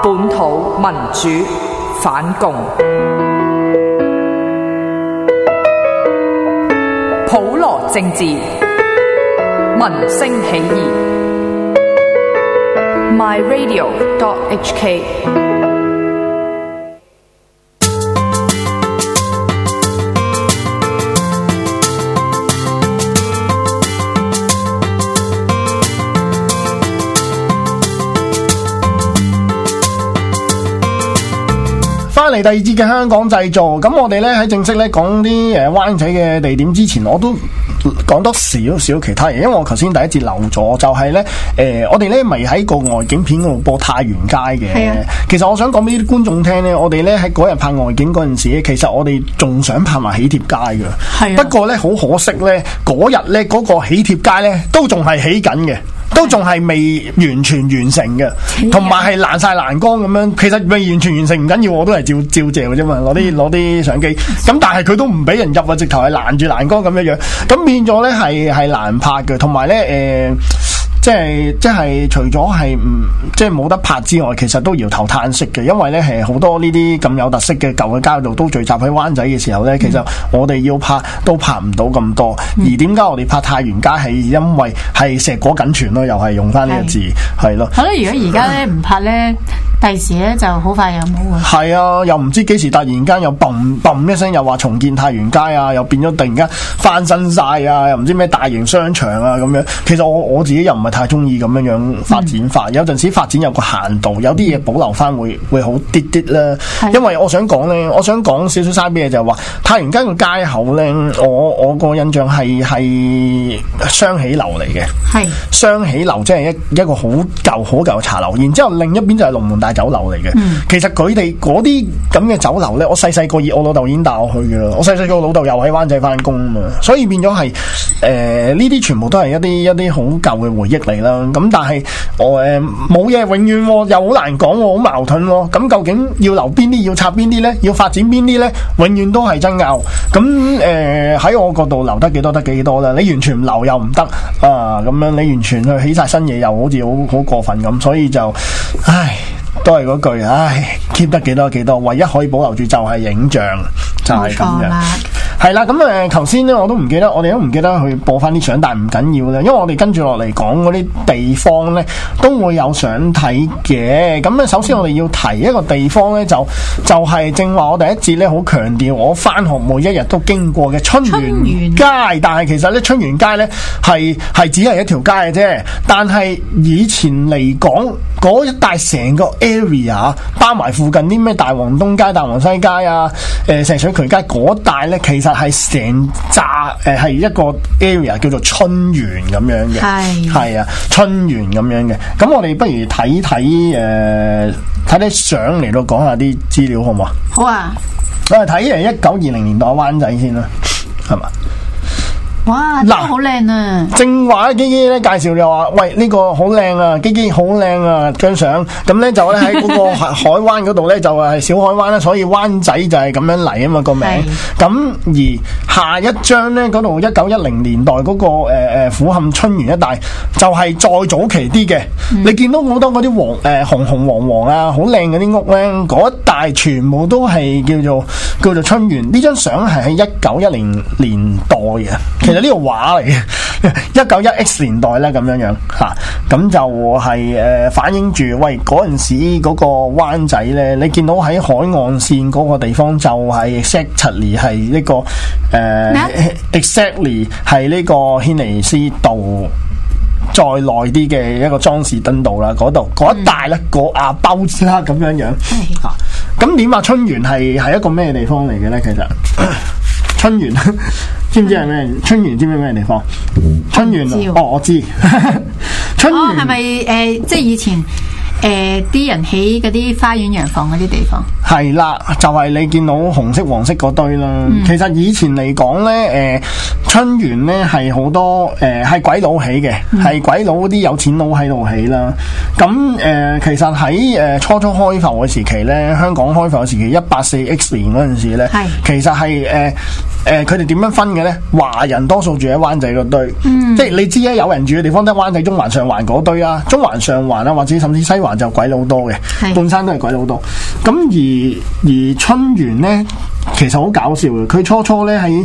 本土民主反共，普羅政治，民聲起義。myradio.hk 翻嚟第二節嘅香港製造，咁我哋咧喺正式咧講啲灣仔嘅地點之前，我都講多少少其他嘢，因為我頭先第一節漏咗，就係咧我哋咧咪喺個外景片嗰度播太原街嘅。係啊，其實我想講俾啲觀眾聽咧，我哋咧喺嗰日拍外景嗰陣時咧，其實我哋仲想拍埋喜帖街嘅。係啊，不過咧好可惜咧，嗰日咧嗰個喜帖街咧都仲係起緊嘅。都仲係未完全完成嘅，同埋係爛晒欄杆咁樣。其實未完全完成唔緊要，我都係照借嘅啫嘛，攞啲相機。咁但係佢都唔俾人入啊，直頭係攔住欄杆咁樣樣。咁變咗咧係難拍嘅，同埋咧即係除咗係即係冇得拍之外，其實都搖頭嘆息嘅，因為咧係好多呢啲咁有特色嘅舊嘅街道都聚集喺灣仔嘅時候咧，其實我哋要拍都拍唔到咁多。而點解我哋拍太原街係因為係碩果僅存咯，又係用翻呢個字係咯。 好啦，如果而家咧唔拍咧，第時咧就好快又冇啊。 係啊，又唔知幾時突然間又嘣一聲又話重建太原街啊，又變咗突然間翻新晒啊，又唔知咩大型商場啊咁樣。其實我自己又唔係太中意咁樣發展法，有陣時發展有個限度，有啲嘢保留翻會好啲啲啦。因為我想講咧，我想講少少嘥啲嘢，就係話太原街個街口咧，我個印象係雙喜樓嚟嘅。係雙喜樓，即係一個好舊嘅茶樓，然之後另一邊就係龍門大酒樓嚟嘅。其實佢哋嗰啲咁嘅酒樓咧，我細細個我老豆已經帶我去嘅啦。我細細個老豆又喺灣仔翻工啊嘛，所以變咗係呢啲全部都係一啲好舊嘅回憶嚟啦。咁但係我冇嘢永遠又好難講，好矛盾喎。咁究竟要留邊啲，要拆邊啲咧？要發展邊啲咧？永遠都係爭拗。咁喺我角度留得幾多得幾多啦。你完全唔留又唔得啊！咁樣你完全去起晒新嘢，又好似好過分咁，所以就都係嗰句，keep 得幾多幾多。唯一可以保留住就係影像，就係咁樣。係啦，咁頭先咧我都唔記得，我哋都唔記得去播翻啲相，但係唔緊要啦，因為我哋跟住落嚟講嗰啲地方咧都會有相睇嘅。咁咧首先我哋要提一個地方咧，就係正話我第一節咧好強調，我翻學每一日都經過嘅春園街。但係其實咧春園街咧係只係一條街嘅啫。但係以前嚟講，嗰一帶成個 area 包埋附近啲咩大王東街、大王西街啊、石水渠街嗰帶咧，其實係成扎係一個 area 叫做春園咁樣嘅，係啊，春園咁樣嘅。咁我哋不如睇啲相嚟到講下啲資料好唔好啊？ 好啊， 我哋睇1920年代灣仔先啦，係嘛？ 哇，嗱，好靚啊！ 正話基基咧介紹就話，喂，呢個好靚啊，基基好靚啊張相。咁咧就咧喺嗰個海灣嗰度咧就係小海灣啦，所以灣仔就係咁樣嚟啊嘛個名。咁而下一張咧嗰度1910年代嗰個虎磡春園一帶就係再早期啲嘅。你見到好多嗰啲紅紅黃黃啊，好靚嗰啲屋咧，嗰一帶全部都係叫做春園。呢張相係喺1910年代嘅。其實呢個畫嚟嘅，191X 年代咧咁樣嚇，咁就係反映住喂嗰陣時嗰個灣仔咧，你見到喺海岸線嗰個地方就係 exactly 係呢個exactly 係呢個軒尼詩道再耐啲嘅一個莊士敦道啦，嗰一帶咧個亞包啦咁樣嚇。咁點啊？春園係一個咩地方嚟嘅咧？其實春園知唔知係咩？春園知唔知咩地方？春園我知。春園係咪即係以前啲人起嗰啲花園洋房嗰啲地方？ 係啦，就係你見到紅色黃色嗰堆啦。其實以前嚟講咧，春園咧係好多係鬼佬起嘅，係鬼佬啲有錢佬喺度起啦。咁其實喺初開埠嘅時期咧，香港開埠嘅時期184X 年嗰陣時咧，其實係佢哋點樣分嘅咧？華人多數住喺灣仔嗰堆，即係你知啊，有人住嘅地方得灣仔、中環、上環嗰堆啊，中環、上環啊，或者甚至西環環就鬼佬多嘅， 係半山都係鬼佬多。咁而春園咧，其實好搞笑嘅。佢初初咧喺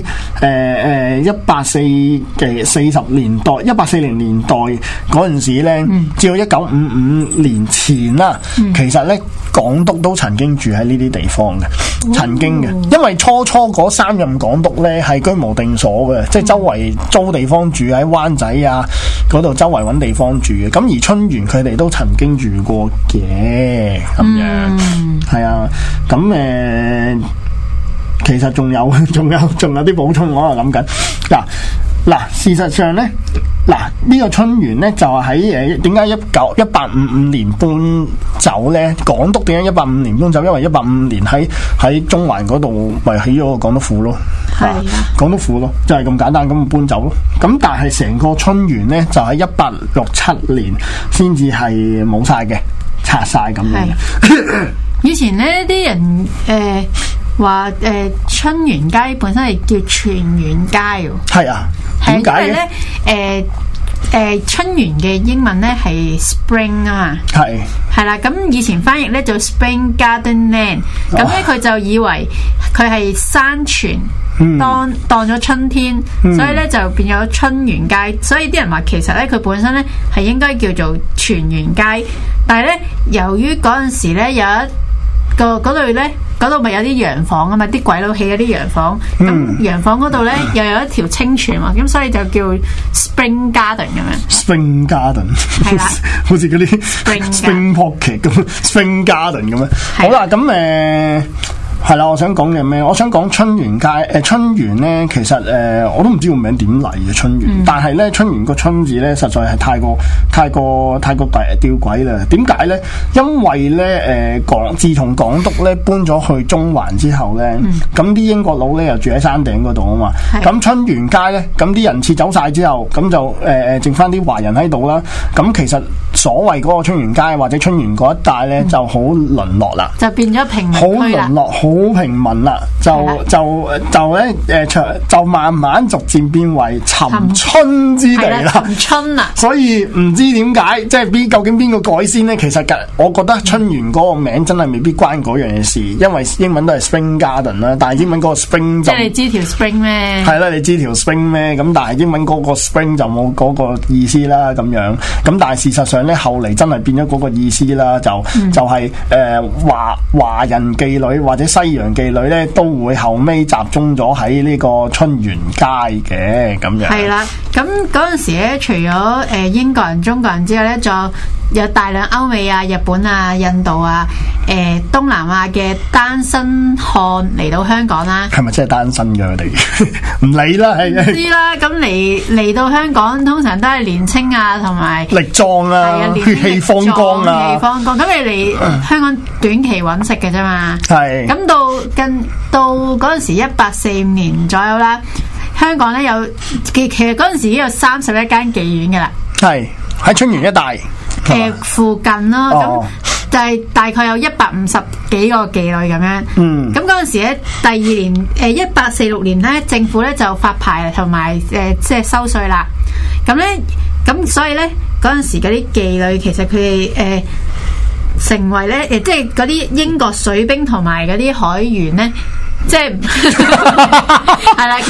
1840年代嗰陣時咧，至到1955年前啦，其實咧港督都曾經住喺呢啲地方嘅，曾經嘅。因為初嗰3任港督咧係居無定所嘅，即係周圍租地方住，喺灣仔啊嗰度周圍揾地方住嘅。咁而春園佢哋都曾經住過嘅，咁樣係啊。咁其實仲有啲補充，我係諗緊嗱，事實上咧，呢個春園咧就係喺點解1855年搬走咧？港督點解155年搬走？因為155年喺中環嗰度咪起咗個港督府咯， 係啊， 港督府咯，就係咁簡單咁搬走咯。咁但係成個春園咧就喺1867年先至係冇晒嘅，拆晒咁樣。 以前咧啲人話春園街本身係叫泉園街喎。 係啊，點解嘅？ 因為咧春園嘅英文咧係 spring 啊嘛。係啦，咁以前翻譯咧就 Spring Garden Land， 咁咧佢就以為佢係山泉。當咗春天，所以咧就變咗春園街。所以啲人話其實咧佢本身咧係應該叫做泉園街，但係咧由於嗰陣時咧有一個嗰度咪有啲洋房啊嘛，啲鬼佬起嗰啲洋房，咁洋房嗰度咧又有一條清泉喎，咁所以就叫 Spring Garden 咁樣。 Spring Garden 係啦，好似嗰啲 Spring Pocket 咁 Spring Garden 咁樣。好啦，咁係啦，我想講嘅咩？我想講春園街。春園咧，其實我都唔知個名點嚟嘅春園，但係咧春園個春字咧，實在係太過吊詭啦。點解咧？因為咧自從港督咧搬咗去中環之後咧，咁啲英國佬咧又住喺山頂嗰度啊嘛。咁春園街咧，咁啲人撤走晒之後，咁就剩翻啲華人喺度啦。咁其實所謂嗰個春園街或者春園嗰一帶咧，就好淪落啦， 就變咗平民好淪落，好平民啦，就慢慢逐漸變為尋春之地啦。 尋春啊！ 所以唔知點解，即係究竟邊個改先呢？其實我覺得春園嗰個名真係未必關嗰樣嘢事，因為英文都係 Spring Garden 啦，但係英文嗰個 Spring 就即係你知條 Spring 咩？ 係啦，你知條 Spring 咩？咁但係英文嗰個 Spring 就冇嗰個意思啦，咁樣。咁但係事實上咧，後嚟真係變咗嗰個意思啦，就係華人妓女或者西洋妓女咧，都會後尾集中咗喺呢個春園街嘅咁樣。 係啦，咁嗰陣時咧，除咗英國人、中國人之外咧，仲有大量歐美啊、日本啊、印度啊、東南亞嘅單身漢嚟到香港啦。 係咪真係單身㗎佢哋？唔理啦，係唔知啦。咁嚟到香港，通常都係年青啊，同埋力壯啊，血氣方剛啊， 血氣方剛。咁你嚟香港短期揾食嘅啫嘛。 係。 咁到嗰陣時1845年左右啦，香港咧其實嗰陣時已經有31間妓院嘅啦。係喺春園一帶。 附近咯，咁就係大概有150幾個妓女咁樣。咁嗰陣時咧，第二年1846年咧，政府咧就發牌同埋即係收稅啦。咁所以咧嗰陣時嗰啲妓女其實佢哋成為咧即係嗰啲英國水兵同埋嗰啲海員咧。即係係啦，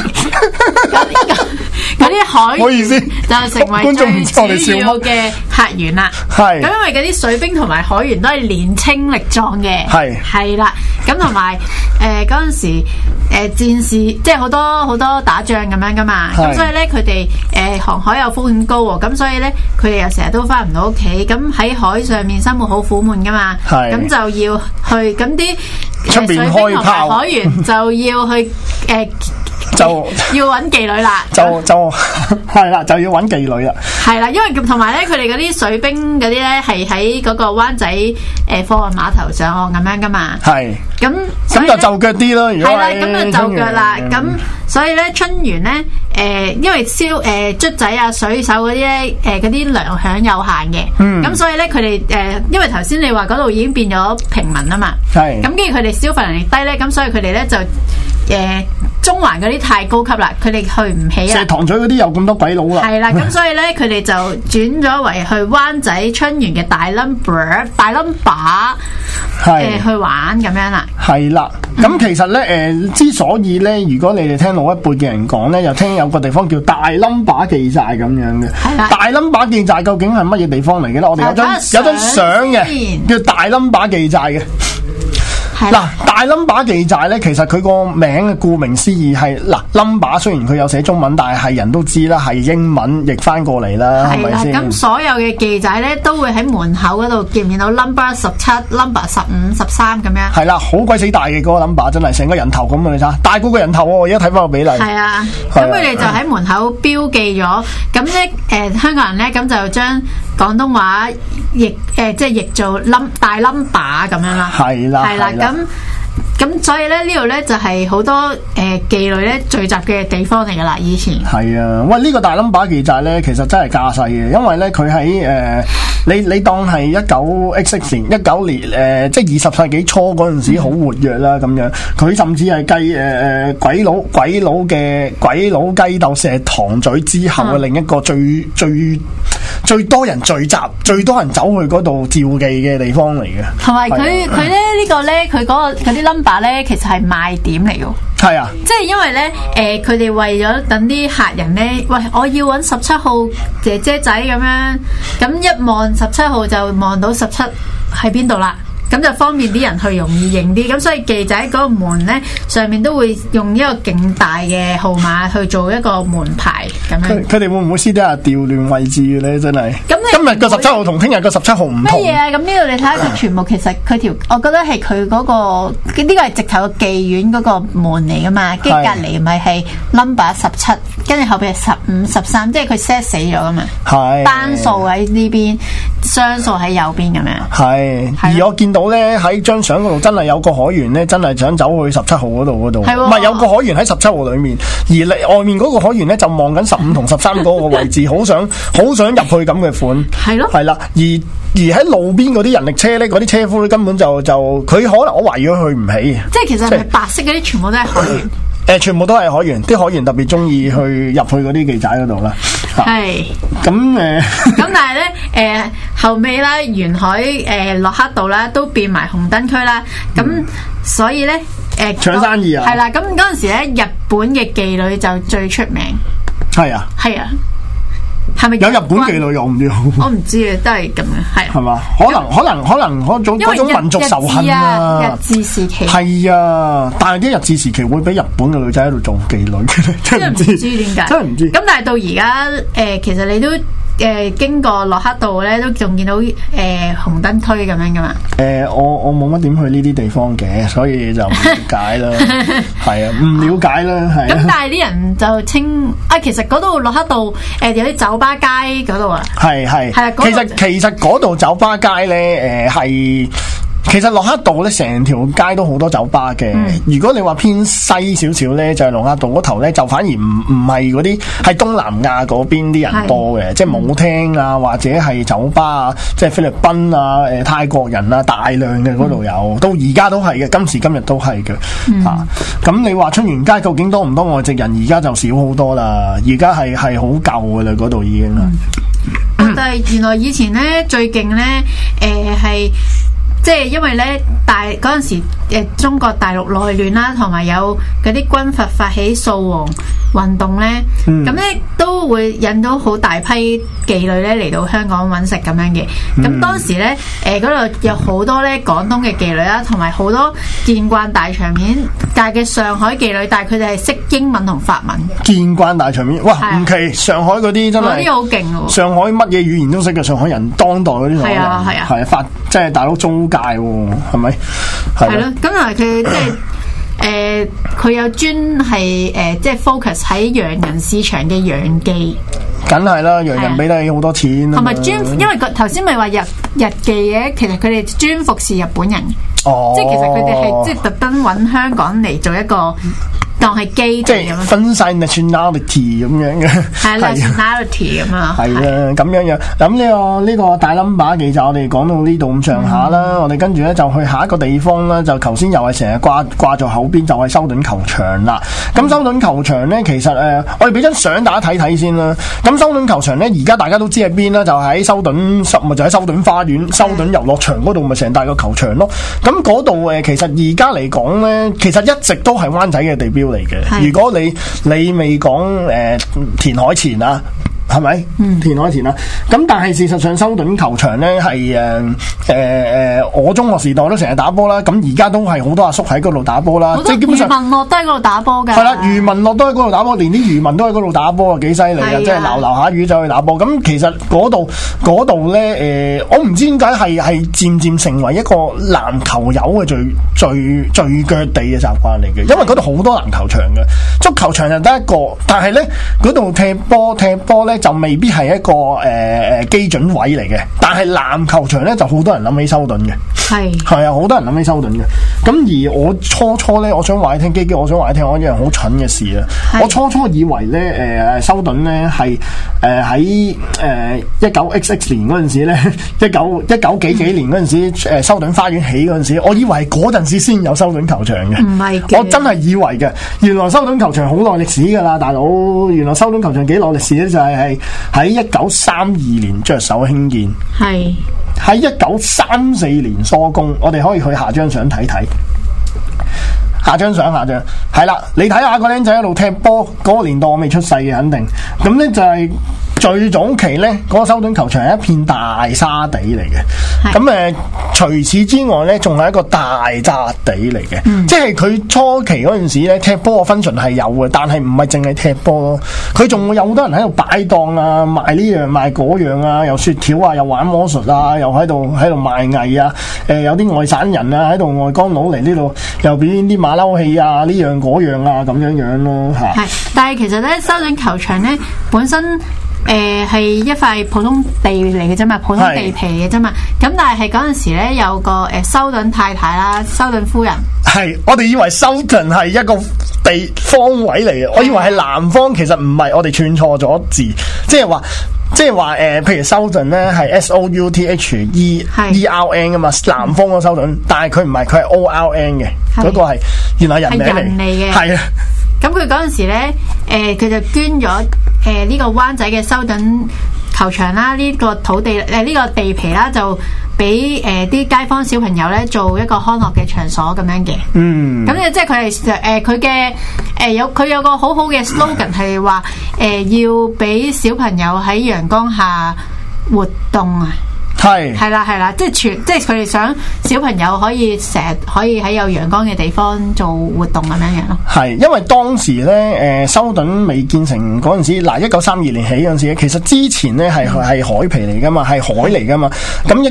嗰啲海員，唔好意思，就成為最主要嘅客源啦。係咁，因為嗰啲水兵同埋海員都係年青力壯嘅，係啦。咁同埋嗰陣時戰士即係好多打仗咁樣噶嘛。咁所以咧佢哋航海有風險高喎，咁所以咧佢哋又成日都翻唔到屋企。咁喺海上面生活好苦悶噶嘛。咁就要去咁啲。出面開炮，海員就要去就要揾妓女啦，就係啦，就要揾妓女啦，係啦，因為同埋咧，佢哋嗰啲水兵嗰啲咧係喺嗰個灣仔貨運碼頭上岸咁樣噶嘛，係咁就就腳啲咯，係啦，咁就就腳啦，咁所以咧春園咧因為卒仔啊水手嗰啲咧嗰啲糧餉有限嘅，咁所以咧佢哋因為頭先你話嗰度已經變咗平民啊嘛，係咁跟住佢哋消費能力低咧，咁所以佢哋咧就中環嗰啲太高級啦，佢哋去唔起啊。 石塘咀嗰啲有咁多鬼佬啦。 係啦，咁所以咧，佢哋就轉咗為去灣仔春園嘅大 number 去玩咁樣啦。 係啦，咁其實咧之所以咧，如果你哋聽老一輩嘅人講咧，又聽有個地方叫大 number 記寨咁樣嘅。係啦，大 number 記寨究竟係乜嘢地方嚟嘅咧？我哋有張相嘅，叫大 number 記寨嘅。嗱，大 number 記寨咧，其實佢個名顧名思義係number，雖然佢有寫中文，但係人都知啦，係英文譯翻過嚟啦，係咪先？ 咁所有嘅記寨咧都會喺門口嗰度見唔見到 number 17、number 15、13咁樣？ 係啦，好鬼死大嘅嗰個 number，真係成個人頭咁啊！你睇，大過個人頭喎，我而家睇翻個比例。係啊， 咁佢哋就喺門口標記咗，咁咧香港人咧咁就將廣東話譯即係譯做大 number 咁樣啦。係啦，係啦。咁所以咧呢度咧就係好多妓女咧聚集嘅地方嚟噶啦，以前係啊。喂，呢個大 number 記寨咧，其實真係架勢嘅，因為咧佢喺你當係19X年19年即係20世紀初嗰陣時好活躍啦咁樣。佢甚至係繼鬼佬雞竇石塘咀之後嘅另一個最多人聚集、最多人走去嗰度召妓嘅地方嚟嘅。同埋佢咧呢個咧，佢嗰啲 number 咧，其實係賣點嚟嘅。係啊，即係因為咧，佢哋為咗等啲客人咧，喂，我要揾17號姐姐仔咁樣，咁一望17號就望到17喺邊度啦。咁就方便啲人去容易認啲，咁所以記仔嗰個門咧上面都會用一個勁大嘅號碼去做一個門牌咁樣。 佢哋會唔會私底下調亂位置嘅咧？真係。咁今日個17號同聽日個17號唔同。 乜嘢啊？咁呢度你睇下佢全部其實佢條，我覺得係佢嗰個呢個係直頭個妓院嗰個門嚟噶嘛，跟住隔離咪係 number 17，跟住後邊係15、13，即係佢 set 死咗噶嘛。係。單數喺呢邊，雙數喺右邊咁樣。係。 而我見到咧喺張相嗰度真係有個海員咧，真係想走去17號嗰度，唔係有個海員喺17號裏面，而外面嗰個海員咧就望緊15同13嗰個位置，好想入去咁嘅款。係咯，係啦，而喺路邊嗰啲人力車咧，嗰啲車夫咧根本就佢可能我懷疑佢去唔起。 即係其實係白色嗰啲全部都係海員。 全部都係海員，啲海員特別中意去入去嗰啲記仔嗰度啦。係咁咁但係咧後尾啦，沿海洛克道啦都變埋紅燈區啦。咁所以咧搶生意啊。 係啦，咁嗰陣時咧日本嘅妓女就最出名。 係啊， 係啊。係咪有日本妓女？我唔知， 我唔知啊，都係咁樣，係。 係嘛？可能嗰種民族仇恨啊！ 日治時期係啊，但係啲日治時期會俾日本嘅女仔喺度做妓女嘅，真係唔知點解， 真係唔知。 咁但係到而家其實你都經過洛克道咧，都仲見到紅燈區咁樣噶嘛？ 我冇乜點去呢啲地方嘅，所以就唔了解啦。係啊，唔了解啦，係。咁但係啲人就稱其實嗰度洛克道有啲酒吧街嗰度啊。係係係啊， 其實嗰度酒吧街咧係。其實洛克道咧成條街都好多酒吧嘅。如果你話偏西少少咧，就係洛克道嗰頭咧，就反而唔係嗰啲係東南亞嗰邊啲人多嘅，即係舞廳啊，或者係酒吧啊，即係菲律賓啊、泰國人啊，大量嘅嗰度有，到而家都係嘅，今時今日都係嘅。咁你話春園街究竟多唔多外籍人？而家就少好多啦，而家係好舊噶啦，嗰度已經係。 但係原來以前咧最勁咧係。即係因為咧嗰陣時中國大陸內亂啦，同埋有嗰啲軍閥發起掃黃運動咧，咁咧都會引到好大批妓女咧嚟到香港揾食咁樣嘅。咁當時咧嗰度有好多咧廣東嘅妓女啦，同埋好多見慣大場面嘅上海妓女，但係佢哋係識英文同法文。 見慣大場面，哇！唔奇，上海嗰啲真係嗰啲好勁喎。 上海乜嘢語言都識嘅，上海人當代嗰啲係啊係啊，係發即係大佬租界喎，係咪？係咯， 咁同埋佢即係佢有專係即係 focus 喺洋人市場嘅洋妓， 梗係啦，洋人俾得你好多錢， 同埋因為頭先咪話日妓嘅，其實佢哋專服侍日本人，即係其實佢哋係即係特登揾香港嚟做一個當係基地咁樣， 分晒 nationality 咁樣嘅， 係 nationality 咁啊， 係啊咁樣。咁呢個大 number 其實我哋講到呢度咁上下啦，我哋跟住咧就去下一個地方啦，就頭先又係成日掛咗口邊，就係修頓球場啦。咁修頓球場咧，其實我哋俾張相大家睇睇先啦。咁修頓球場咧，而家大家都知喺邊啦，就喺修頓咪就喺修頓花園、修頓遊樂場嗰度，咪成大個球場咯。咁嗰度其實而家嚟講咧，其實一直都係灣仔嘅地標嚟嘅。如果你未講填海前啊，係咪？填海前啦。咁但係事實上，修頓球場咧係我中學時代都成日打波啦。咁而家都係好多阿叔喺嗰度打波啦。即係基本上漁民樂都喺嗰度打波㗎。係啦，漁民樂都喺嗰度打波，連啲漁民都喺嗰度打波啊，幾犀利啊！即係撈下魚走去打波。咁其實嗰度咧我唔知點解係漸漸成為一個籃球友嘅聚腳地嘅習慣嚟嘅。因為嗰度好多籃球場嘅，足球場就得一個，但係咧嗰度踢波咧就未必係一個基準位嚟嘅。但係籃球場咧就好多人諗起修頓嘅，係啊，好多人諗起修頓嘅。咁而我初咧，我想話你聽，我想話你聽，我一樣好蠢嘅事啊！我初以為咧修頓咧係喺19XX年嗰陣時咧，19幾年嗰陣時修頓花園起嗰陣時，我以為嗰陣時先有修頓球場嘅。唔係嘅，我真係以為嘅。原來修頓球場好耐歷史㗎啦，大佬！原來修頓球場幾耐歷史咧？就係喺1932年着手興建，喺1934年疏工。我哋可以去下張相睇睇。下張係啦，你睇下個僆仔喺度踢波，嗰個年代我未出世嘅，肯定。咁咧就係最早期咧，嗰個修頓球場係一片大沙地嚟嘅。咁除此之外咧，仲係一個大笪地嚟嘅。即係佢初期嗰陣時咧，踢波嘅 function 係有嘅，但係唔係淨係踢波咯。佢仲會有好多人喺度擺檔啊，賣呢樣賣嗰樣啊，又雪條啊，又玩魔術啊，又喺度賣藝啊。有啲外省人啊喺度，外江佬嚟呢度又表演啲馬騮戲啊，呢樣嗰樣啊，咁樣咯嚇。 但係其實咧，修頓球場咧本身係一塊普通地嚟嘅啫嘛，普通地皮嚟嘅啫嘛。咁但係嗰陣時咧有個修頓太太啦，修頓夫人。 我哋以為修頓係一個地方位嚟嘅，我以為係南方，其實唔係，我哋串錯咗字，即係話譬如修頓咧係 SOUTHERN 噶嘛，南方個修頓，但係佢唔係，佢係 ORN 嘅，嗰個係原來人名嚟嘅，係啊。 咁佢嗰陣時咧，佢就捐咗呢個灣仔嘅修頓球場啦，呢個土地呢個地皮啦，就俾啲街坊小朋友咧做一個康樂嘅場所咁樣嘅。咁即係佢係佢嘅佢有個好好嘅 slogan 係話要俾小朋友喺陽光下活動啊。係啦，即係佢哋想小朋友可以成日可以喺有陽光嘅地方做活動咁樣樣咯。係， 因為當時咧修頓未建成嗰陣時，嗱1932年起嗰陣時，其實之前咧係海皮嚟噶嘛，係海嚟噶嘛。咁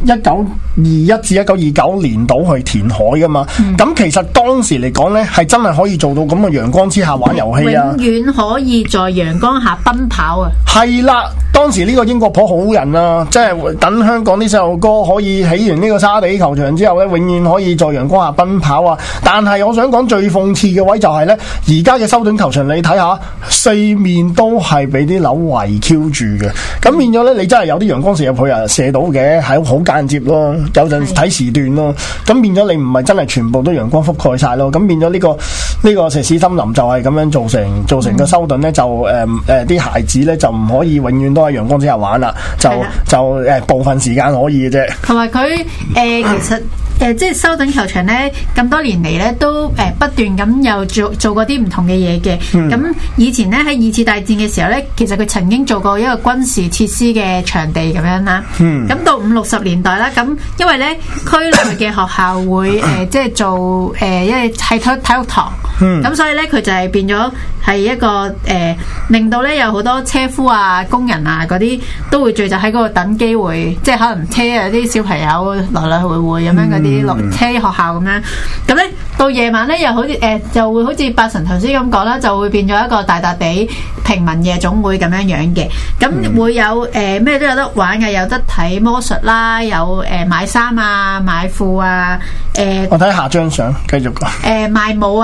1921至1929年度去填海噶嘛。咁其實當時嚟講咧，係真係可以做到咁嘅陽光之下玩遊戲啊， 永遠可以在陽光下奔跑啊。 係啦，當時呢個英國婆好人啊，即係等香港啲細路哥可以起完呢個沙地球場之後咧，永遠可以在陽光下奔跑啊！但係我想講最諷刺嘅位就係咧，而家嘅修頓球場你睇下，四面都係俾啲樓圍 Q 住嘅，咁變咗咧，你真係有啲陽光射入去啊，射到嘅，係好間接咯，有陣睇時段咯，咁變咗你唔係真係全部都陽光覆蓋晒咯，咁變咗呢個石屎森林就係咁樣造成個修頓咧，就啲孩子咧就唔可以永遠都喺陽光之下玩啦，就部分時間可以嘅啫。 同埋佢其實即係修頓球場咧，咁多年嚟咧都不斷咁又做過啲唔同嘅嘢嘅。咁以前咧喺2次大戰嘅時候咧，其實佢曾經做過一個軍事設施嘅場地咁樣啦。咁到50、60年代啦，咁因為咧區內嘅學校會即係做因為係體育堂，咁所以咧佢就係變咗係一個令到咧有好多車夫啊、工人啊嗰啲都會聚集喺嗰度等機會，即係可能車有啲小朋友來來回回咁樣嗰啲落車學校咁樣，咁咧到夜晚咧又好似就會好似八神頭先咁講啦，就會變咗一個大笪地平民夜總會咁樣樣嘅，咁會有咩都有得玩嘅，有得睇魔術啦，有買衫啊、買褲啊， 我睇下張相繼續講賣舞啊、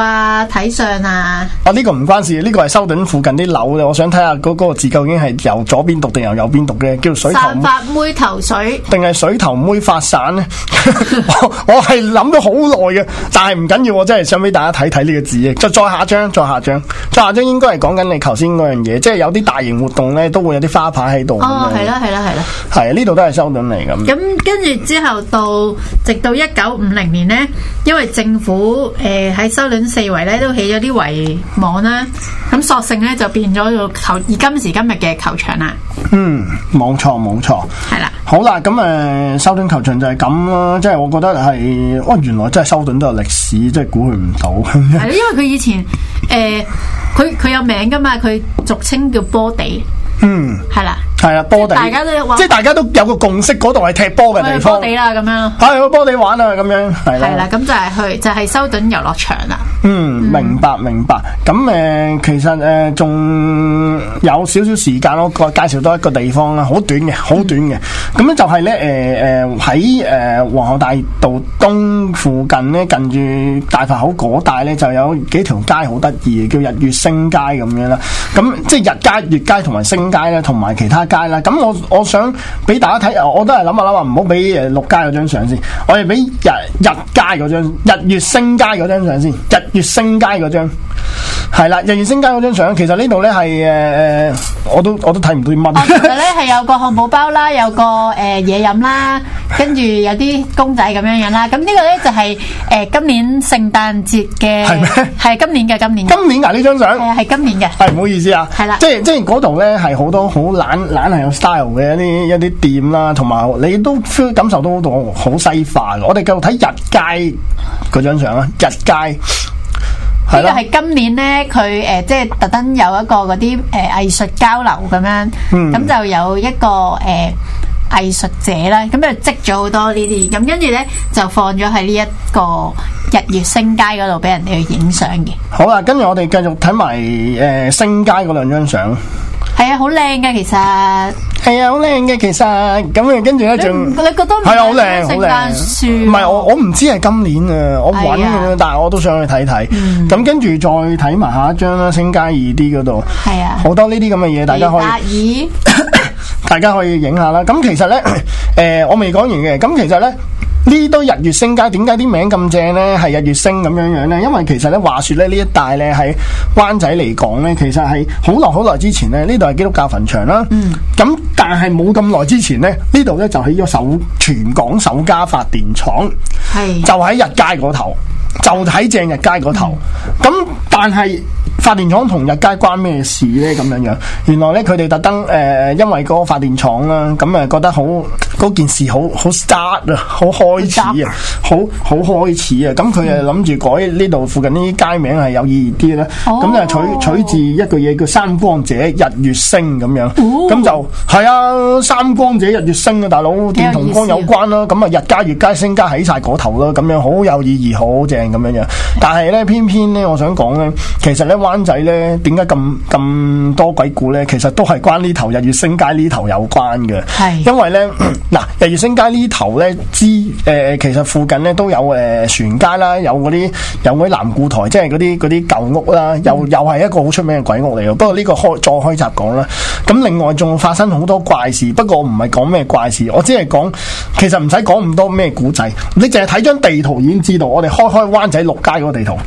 啊、睇相啊。 呢個唔關事，呢個係修頓附近啲樓嘅。我想睇下嗰個字究竟係由左邊讀定由右邊讀嘅，叫水頭散發妹頭水， 定係水頭妹發散咧？我係諗咗好耐嘅，但係唔緊要，我真係想俾大家睇睇呢個字嘅。再下張，再下張應該係講緊你頭先嗰樣嘢，即係有啲大型活動咧都會有啲花牌喺度。 哦，係啦，係呢度都係修頓嚟咁。 咁跟住之後直到1950年咧，因為政府喺修頓四圍咧都起咗啲圍網啦，咁索性咧就變咗個而今時今日嘅球場啦。 冇錯。 係啦。 好啦，咁修頓球場就係咁啦，即係我覺得係，原來真係修頓都有歷史，即係估佢唔到。 係因為佢以前佢有名噶嘛，佢俗稱叫波地。係啦，波地，即係大家都有個共識，嗰度係踢波嘅地方。波地啦，咁樣。係去波地玩啊，咁樣係啦。咁就係修頓遊樂場啦。明白。咁其實仲有少少時間，我介紹多一個地方啦，好短嘅。咁咧就係咧喺皇后大道東附近咧，近住大佛口嗰帶咧，就有幾條街好得意，叫日月星街咁樣啦。咁即係日街、月街同埋星街啦，同埋其他街啦。咁我想俾大家睇，我都係諗下，唔好俾六街嗰張相先，我哋俾日街嗰張、日月星街嗰張相先，日月星街嗰張。係啦，日月星街嗰張相，其實呢度咧係我都睇唔到啲乜。其實咧係有個漢堡包啦，有個嘢飲啦，跟住有啲公仔咁樣啦。咁呢個咧就係今年聖誕節嘅。係咩？係今年嘅。今年呢張相係今年嘅。 係唔好意思啊。係啦，即係嗰度咧係好多好懶係有 style 嘅一啲店啦，同埋你都 feel 感受到好西化嘅。我哋繼續睇日街嗰張相啦，日街。 呢個係今年咧，佢即係特登有一個嗰啲藝術交流咁樣，咁就有一個藝術者啦，咁就積咗好多呢啲，咁跟住咧就放咗喺呢一個日月星街嗰度俾人哋去影相嘅。 好啦，跟住我哋繼續睇埋星街嗰兩張相。 係啊，好靚嘅其實。 係啊，好靚嘅其實。咁跟住咧仲， 你覺得係啊，好靚，聖誕樹。 唔係我唔知係今年啊，我揾嘅，但係我都想去睇睇。咁跟住再睇埋下一張啦，星街二 D 嗰度。係啊。好多呢啲咁嘅嘢，大家可以。大家可以影下啦。咁其實咧，我未講完嘅。咁其實咧。呢堆日月星街點解啲名咁正呢？係日月星咁樣呢？因為其實咧話說咧呢一帶咧喺灣仔嚟講呢，其實係好耐之前呢，呢度係基督教墳場啦。咁但係冇咁耐之前呢，呢度咧就起咗全港首家發電廠，就喺日街嗰頭，就喺正日街嗰頭。咁但係發電廠同日街關咩事呢？咁樣原來咧佢哋特登因為嗰個發電廠啦，咁覺得嗰件事好 start 啊，好開始啊，好開始啊！咁佢就諗住改呢度附近呢啲街名係有意義啲咧，咁就取自一個嘢叫三光者日月星咁樣，咁就係啊，三光者日月星啊，大佬電同光有關啦，咁啊日街、月街、星街喺晒嗰頭啦，咁樣好有意義，好正咁樣。但係咧，偏偏咧，我想講咧，其實咧灣仔咧點解咁多鬼故咧？其實都係關呢頭日月星街呢頭有關嘅，因為咧。嗱，日月星街呢頭咧，其實附近咧都有船街啦，有嗰啲南固台，即係嗰啲舊屋啦，又係一個好出名嘅鬼屋嚟嘅。不過呢個再開集講啦。咁另外仲發生好多怪事，不過我唔係講咩怪事，我只係講其實唔使講咁多咩古仔，你淨係睇張地圖已經知道。我哋開灣仔六街嗰個地圖，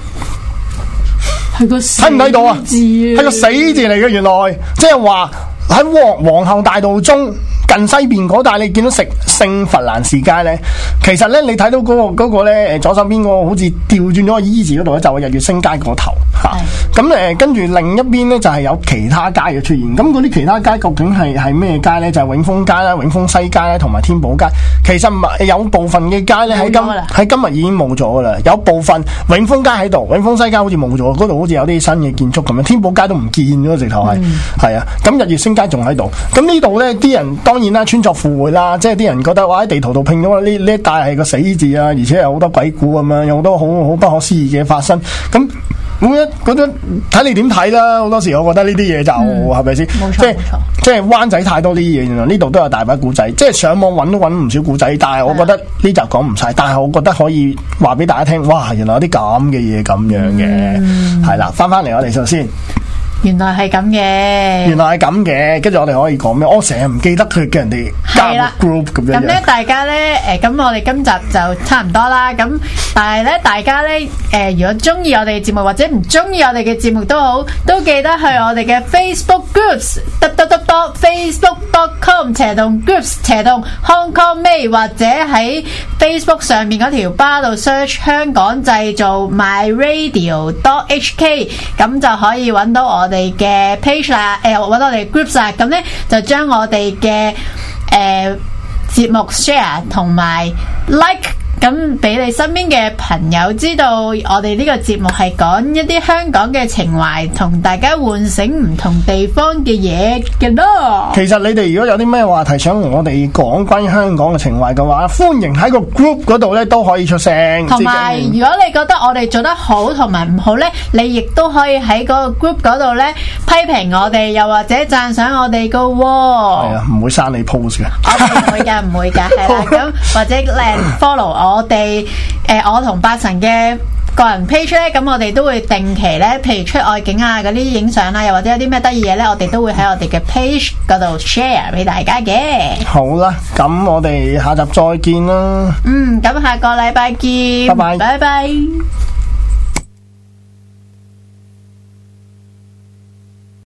睇唔睇到啊？係個死字嚟嘅，原來即係話喺皇后大道中。近西邊嗰帶你見到聖佛蘭士街咧，其實咧你睇到嗰個咧左手邊嗰個好似調轉咗個 E 字嗰度咧，就係日月星街嗰頭嚇。咁跟住另一邊咧就係有其他街嘅出現。咁嗰啲其他街究竟係咩街咧？就係永豐街啦、永豐西街啦同埋天寶街。其實有部分嘅街咧喺今日已經冇咗噶啦。有部分永豐街喺度，永豐西街好似冇咗，嗰度好似有啲新嘅建築咁樣。天寶街都唔見咗，直頭係啊。咁日月星街仲喺度。咁呢度咧啲人當然啦，穿鑿附會啦，即係啲人覺得哇喺地圖度拼咗呢一帶係個死字啊，而且有好多鬼故咁樣，有好多好不可思議嘅發生。咁嗰種睇你點睇啦。好多時我覺得呢啲嘢就係咪先？ 冇錯， 即係灣仔太多呢啲嘢，原來呢度都有大把古仔。即係上網揾都揾唔少古仔，但係我覺得呢集講唔晒。但係我覺得可以話俾大家聽，哇！原來有啲咁嘅嘢咁樣嘅，係啦。翻嚟我哋首先。 原來係咁嘅， 跟住我哋可以講咩？我成日唔記得佢叫人哋加入 group 咁樣。 咁咧，大家咧，咁我哋今集就差唔多啦。咁但係咧，大家咧，如果中意我哋嘅節目或者唔中意我哋嘅節目都好，都記得去我哋嘅 Facebook groups facebook.com/groups/Hong Kong Made 或者喺 Facebook 上面嗰條巴度 search 香港製造 myradio.hk， 咁就可以揾到我哋嘅 page 啦，揾到我哋 groups 啦，咁咧就將我哋嘅節目 share 同埋 like， 咁俾你身邊嘅朋友知道，我哋呢個節目係講一啲香港嘅情懷，同大家喚醒唔同地方嘅嘢嘅咯。 其實你哋如果有啲咩話題想同我哋講關於香港嘅情懷嘅話，歡迎喺個 group 嗰度咧都可以出聲。 同埋如果你覺得我哋做得好同埋唔好咧，你亦都可以喺嗰個 group 嗰度咧批評我哋，又或者讚賞我哋噶。係啊，唔會刪你 post 嘅。 我哋唔會噶，唔會噶，係啦。咁或者follow我哋我同八神嘅個人 page 咧，咁我哋都會定期咧，譬如出外景啊嗰啲影相啦，又或者有啲咩得意嘢咧，我哋都會喺我哋嘅 page 嗰度 share 俾大家嘅。 好啦，咁我哋下集再見啦。 咁下個禮拜見， 拜拜， 拜拜。